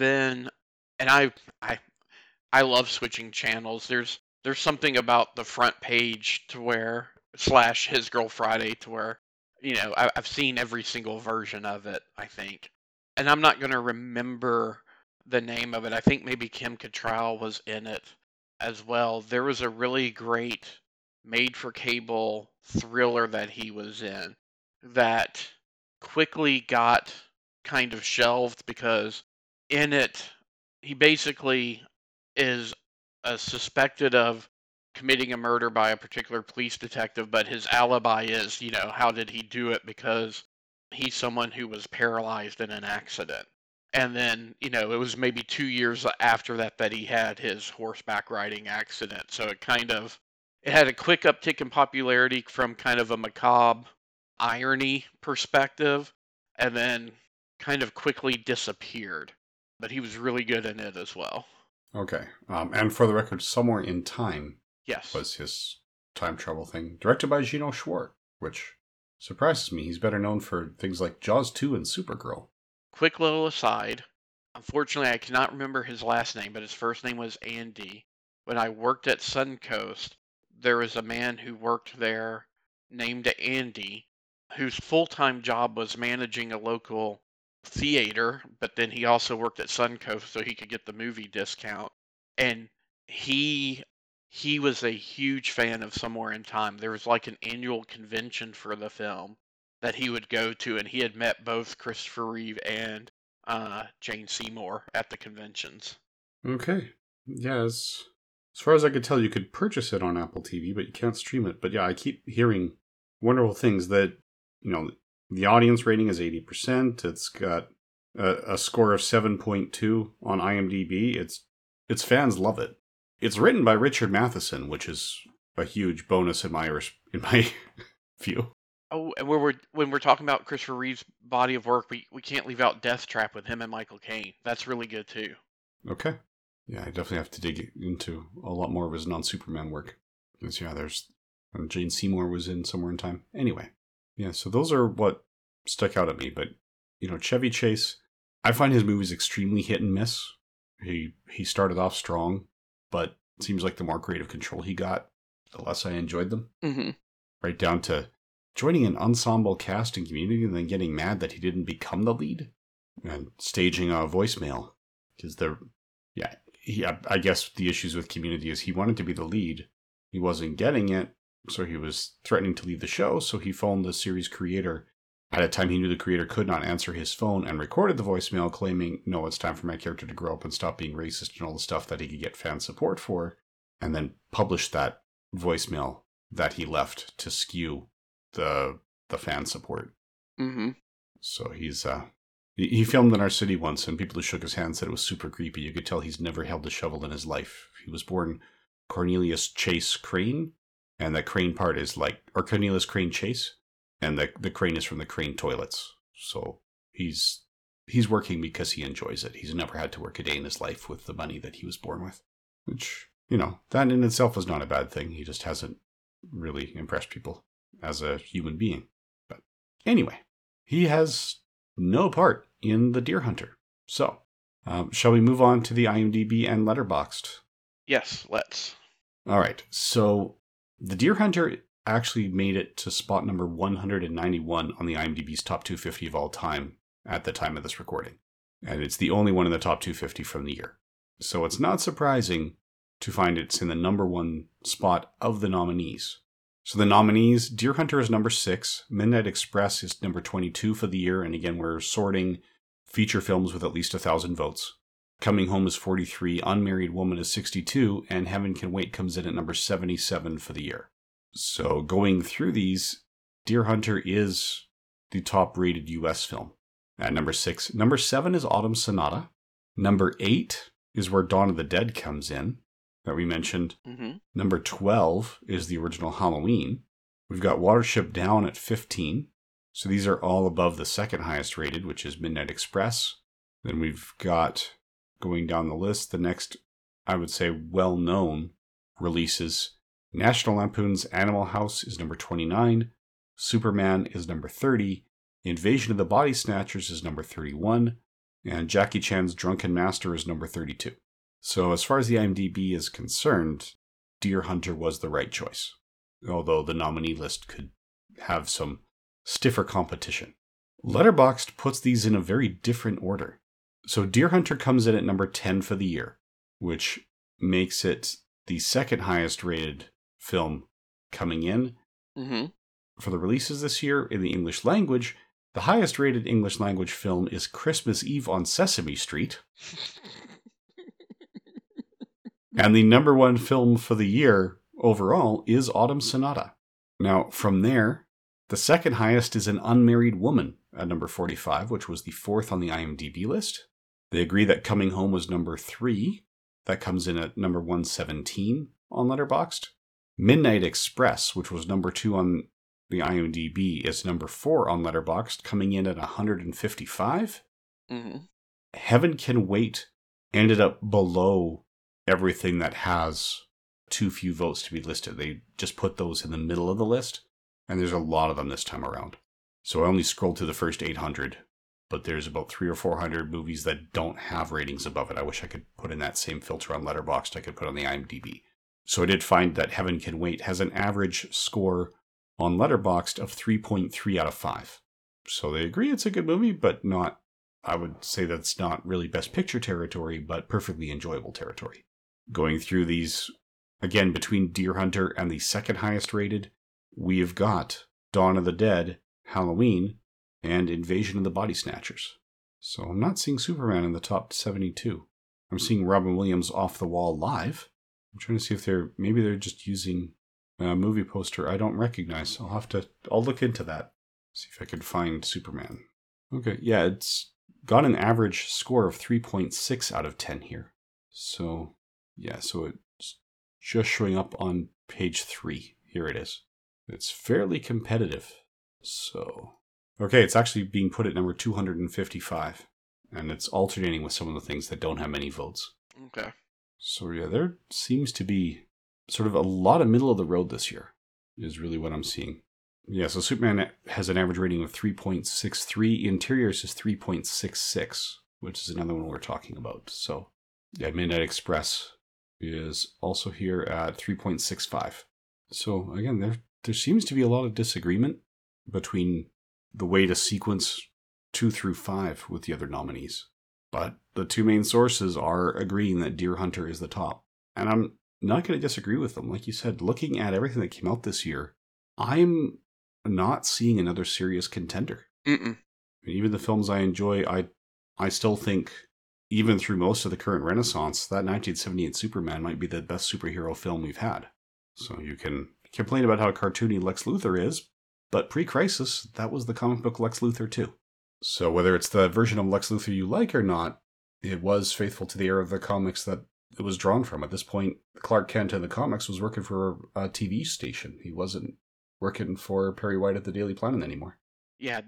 I love switching channels. There's something about the front page to where / His Girl Friday to where I've seen every single version of it, I think, and I'm not going to remember the name of it. I think maybe Kim Cattrall was in it as well. There was a really great made-for-cable thriller that he was in that quickly got kind of shelved because in it, he basically is suspected of committing a murder by a particular police detective, but his alibi is, how did he do it? Because he's someone who was paralyzed in an accident. And then, it was maybe 2 years after that he had his horseback riding accident. So it had a quick uptick in popularity from kind of a macabre irony perspective, and then kind of quickly disappeared. But he was really good in it as well. Okay. And for the record, Somewhere in Time Yes. was his time travel thing, directed by Gino Schwartz, which surprises me. He's better known for things like Jaws 2 and Supergirl. Quick little aside. Unfortunately, I cannot remember his last name, but his first name was Andy. When I worked at Suncoast, there was a man who worked there named Andy, whose full-time job was managing a local theater, but then he also worked at Suncoast so he could get the movie discount. And he was a huge fan of Somewhere in Time. There was like an annual convention for the film that he would go to, and he had met both Christopher Reeve and Jane Seymour at the conventions. Okay. Yeah, as far as I could tell, you could purchase it on Apple TV, but you can't stream it. But yeah, I keep hearing wonderful things that, the audience rating is 80%. It's got a score of 7.2 on IMDb. Its fans love it. It's written by Richard Matheson, which is a huge bonus in my view. Oh, and when we're talking about Christopher Reeve's body of work, we can't leave out Death Trap with him and Michael Caine. That's really good too. Okay. Yeah, I definitely have to dig into a lot more of his non-Superman work. Because, yeah, Jane Seymour was in Somewhere in Time. Anyway. Yeah, so those are what stuck out at me. But, Chevy Chase, I find his movies extremely hit and miss. He started off strong, but it seems like the more creative control he got, the less I enjoyed them. Mm-hmm. Right down to joining an ensemble cast and community and then getting mad that he didn't become the lead. and staging a voicemail. Because I guess the issues with Community is he wanted to be the lead. He wasn't getting it, so he was threatening to leave the show, so he phoned the series creator. At a time he knew the creator could not answer his phone and recorded the voicemail claiming, no, it's time for my character to grow up and stop being racist and all the stuff that he could get fan support for, and then published that voicemail that he left to skew the fan support. Mm-hmm. So he filmed in our city once, and people who shook his hand said it was super creepy. You could tell he's never held a shovel in his life. He was born Cornelius Chase Crane, and that Crane part is or Cornelius Crane Chase, and the Crane is from the Crane toilets. So he's working because he enjoys it. He's never had to work a day in his life with the money that he was born with, which, that in itself is not a bad thing. He just hasn't really impressed people as a human being. But anyway, he has no part in The Deer Hunter. So, shall we move on to the IMDb and Letterboxd? Yes, let's. All right. So, The Deer Hunter actually made it to spot number 191 on the IMDb's top 250 of all time at the time of this recording. And it's the only one in the top 250 from the year. So it's not surprising to find it's in the number one spot of the nominees. So the nominees, Deer Hunter is number 6, Midnight Express is number 22 for the year, and again we're sorting feature films with at least 1,000 votes. Coming Home is 43, Unmarried Woman is 62, and Heaven Can Wait comes in at number 77 for the year. So going through these, Deer Hunter is the top rated US film at number 6. Number 7 is Autumn Sonata. Number 8 is where Dawn of the Dead comes in, that we mentioned. Mm-hmm. Number 12 is the original Halloween. We've got Watership Down at 15. So these are all above the second highest rated, which is Midnight Express. Then we've got, going down the list, the next, I would say, well-known releases. National Lampoon's Animal House is number 29. Superman is number 30. Invasion of the Body Snatchers is number 31. And Jackie Chan's Drunken Master is number 32. So as far as the IMDb is concerned, Deer Hunter was the right choice. Although the nominee list could have some stiffer competition. Letterboxd puts these in a very different order. So Deer Hunter comes in at number 10 for the year, which makes it the second highest rated film coming in. Mm-hmm. For the releases this year in the English language, the highest rated English language film is Christmas Eve on Sesame Street. And the number one film for the year overall is Autumn Sonata. Now, from there, the second highest is An Unmarried Woman at number 45, which was the fourth on the IMDb list. They agree that Coming Home was number 3. That comes in at number 117 on Letterboxd. Midnight Express, which was number 2 on the IMDb, is number 4 on Letterboxd, coming in at 155. Mm-hmm. Heaven Can Wait ended up below everything that has too few votes to be listed. They just put those in the middle of the list, and there's a lot of them this time around. So I only scrolled through the first 800, but there's about 300 or 400 movies that don't have ratings above it. I wish I could put in that same filter on Letterboxd I could put on the IMDb. So I did find that Heaven Can Wait has an average score on Letterboxd of 3.3 out of 5. So they agree it's a good movie, but not, I would say that's not really Best Picture territory, but perfectly enjoyable territory. Going through these, again, between Deer Hunter and the second highest rated, we've got Dawn of the Dead, Halloween, and Invasion of the Body Snatchers. So I'm not seeing Superman in the top 72. I'm seeing Robin Williams Off the Wall Live. I'm trying to see if maybe they're just using a movie poster I don't recognize. I'll look into that. See if I can find Superman. Okay, yeah, it's got an average score of 3.6 out of 10 here. So, yeah, so it's just showing up on page 3. Here it is. It's fairly competitive. So, okay, it's actually being put at number 255. And it's alternating with some of the things that don't have many votes. Okay. So, yeah, there seems to be sort of a lot of middle of the road this year, is really what I'm seeing. Yeah, so Superman has an average rating of 3.63. Interiors is 3.66, which is another one we're talking about. So, yeah, Midnight Express is also here at 3.65. So, again, there seems to be a lot of disagreement between the way to sequence 2 through 5 with the other nominees. But the two main sources are agreeing that Deer Hunter is the top. And I'm not going to disagree with them. Like you said, looking at everything that came out this year, I'm not seeing another serious contender. Mm-mm. Even the films I enjoy, I still think, even through most of the current renaissance, that 1978 Superman might be the best superhero film we've had. So you can complain about how cartoony Lex Luthor is, but pre-Crisis, that was the comic book Lex Luthor too. So whether it's the version of Lex Luthor you like or not, it was faithful to the era of the comics that it was drawn from. At this point, Clark Kent in the comics was working for a TV station. He wasn't working for Perry White at the Daily Planet anymore. Yeah,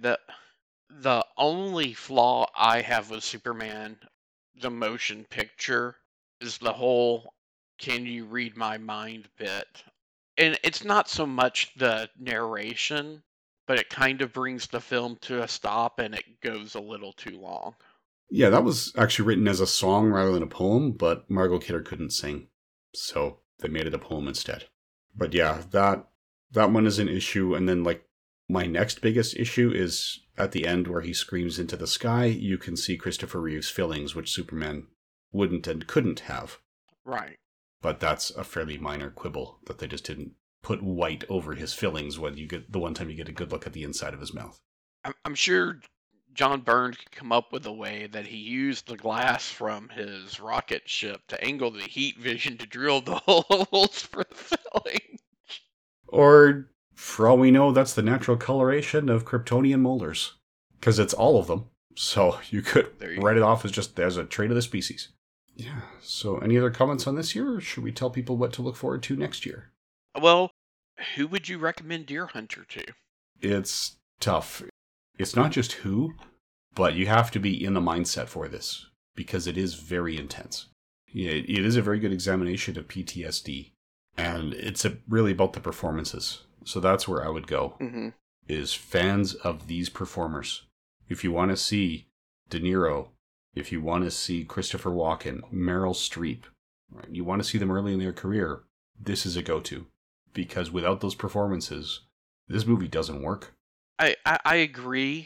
the only flaw I have with Superman, the motion picture, is the whole "can you read my mind" bit. And it's not so much the narration, but it kind of brings the film to a stop and it goes a little too long. Yeah, that was actually written as a song rather than a poem, but Margot Kidder couldn't sing, so they made it a poem instead. But yeah, that one is an issue, and then like my next biggest issue is at the end where he screams into the sky. You can see Christopher Reeve's fillings, which Superman wouldn't and couldn't have. Right. But that's a fairly minor quibble, that they just didn't put white over his fillings when you get the one time you get a good look at the inside of his mouth. I'm sure John Byrne could come up with a way that he used the glass from his rocket ship to angle the heat vision to drill the holes for the filling. Or, for all we know, that's the natural coloration of Kryptonian molars. Because it's all of them. So you could write it off as just as a trait of the species. Yeah, so any other comments on this year, or should we tell people what to look forward to next year? Well, who would you recommend Deer Hunter to? It's tough. It's not just who, but you have to be in the mindset for this, because it is very intense. It is a very good examination of PTSD, and it's really about the performances. So that's where I would go, is fans of these performers. If you want to see De Niro, if you want to see Christopher Walken, Meryl Streep, right, you want to see them early in their career, this is a go-to. Because without those performances, this movie doesn't work. I agree,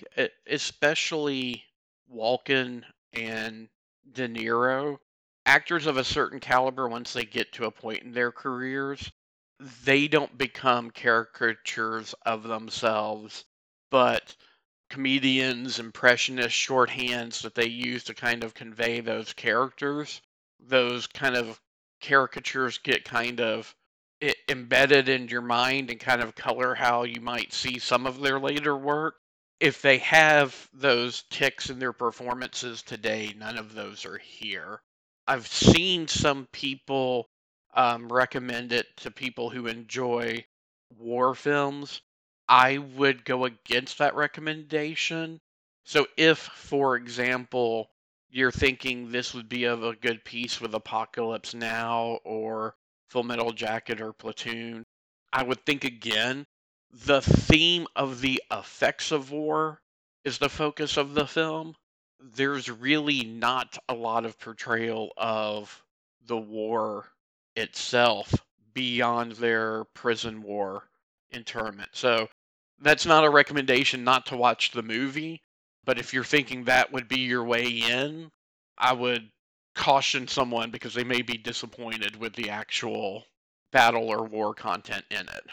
especially Walken and De Niro. Actors of a certain caliber, once they get to a point in their careers, they don't become caricatures of themselves, but comedians, impressionists, shorthands that they use to kind of convey those characters. Those kind of caricatures get kind of embedded in your mind and kind of color how you might see some of their later work. If they have those ticks in their performances today, none of those are here. I've seen some people recommend it to people who enjoy war films. I would go against that recommendation. So if, for example, you're thinking this would be of a good piece with Apocalypse Now or Full Metal Jacket or Platoon, I would think again. The theme of the effects of war is the focus of the film. There's really not a lot of portrayal of the war itself beyond their prison war internment. So that's not a recommendation not to watch the movie, but if you're thinking that would be your way in, I would caution someone because they may be disappointed with the actual battle or war content in it.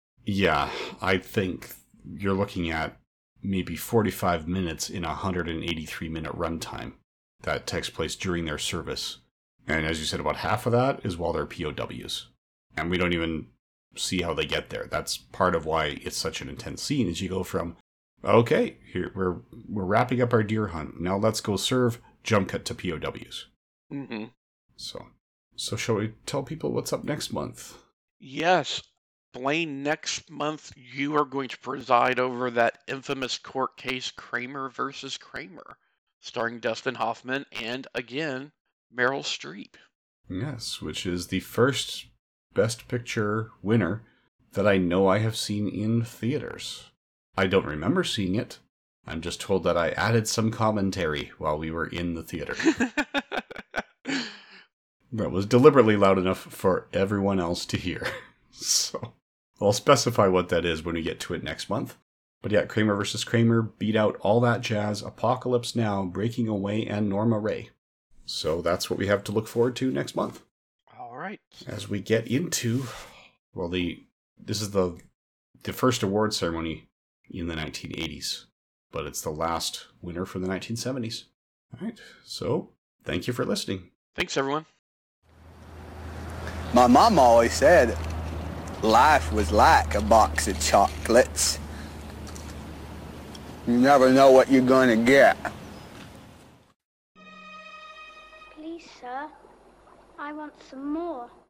Yeah, I think you're looking at maybe 45 minutes in a 183-minute runtime that takes place during their service. And as you said, about half of that is while they're POWs. And we don't even see how they get there. That's part of why it's such an intense scene, is you go from, okay, here we're wrapping up our deer hunt. Now let's go serve, jump cut to POWs. Mm-hmm. So shall we tell people what's up next month? Yes. Blaine, next month you are going to preside over that infamous court case Kramer versus Kramer, starring Dustin Hoffman and, again, Meryl Streep. Yes, which is the first Best Picture winner that I know I have seen in theaters. I don't remember seeing it. I'm just told that I added some commentary while we were in the theater. That was deliberately loud enough for everyone else to hear. So I'll specify what that is when we get to it next month. But yeah, Kramer versus Kramer, Beat Out, All That Jazz, Apocalypse Now, Breaking Away, and Norma Ray. So that's what we have to look forward to next month. All right. As we get into, well, this is the first award ceremony in the 1980s, but it's the last winner from the 1970s. All right, so thank you for listening. Thanks, everyone. My mom always said life was like a box of chocolates. You never know what you're going to get. Please, sir, I want some more.